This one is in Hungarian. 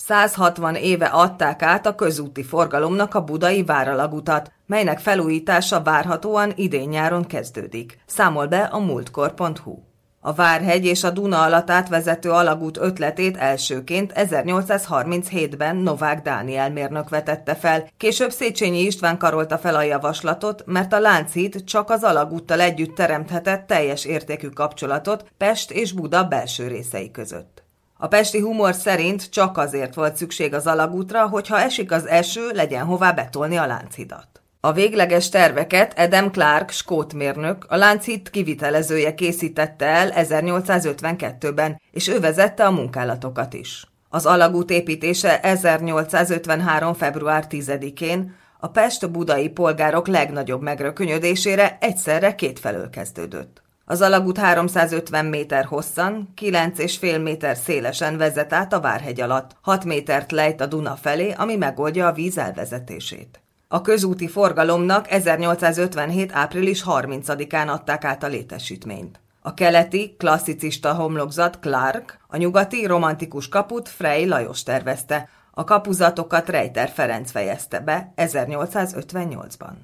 160 éve adták át a közúti forgalomnak a budai váralagutat, melynek felújítása várhatóan idén-nyáron kezdődik, számol be a múltkor.hu. A Várhegy és a Duna alatt átvezető alagút ötletét elsőként 1837-ben Novák Dániel mérnök vetette fel, később Széchenyi István karolta fel a javaslatot, mert a Lánchíd csak az alagúttal együtt teremthetett teljes értékű kapcsolatot Pest és Buda belső részei között. A pesti humor szerint csak azért volt szükség az alagútra, hogy ha esik az eső, legyen hová betolni a Lánchidat. A végleges terveket Adam Clark, skót mérnök, a Lánchíd kivitelezője készítette el 1852-ben, és ő vezette a munkálatokat is. Az alagút építése 1853. február 10-én a pest-budai polgárok legnagyobb megrökönyödésére egyszerre kétfelől kezdődött. Az alagút 350 méter hosszan, 9,5 méter szélesen vezet át a Várhegy alatt, 6 métert lejt a Duna felé, ami megoldja a víz elvezetését. A közúti forgalomnak 1857. április 30-án adták át a létesítményt. A keleti, klasszicista homlokzat Clark, a nyugati, romantikus kaput Frey Lajos tervezte, a kapuzatokat Rejter Ferenc fejezte be 1858-ban.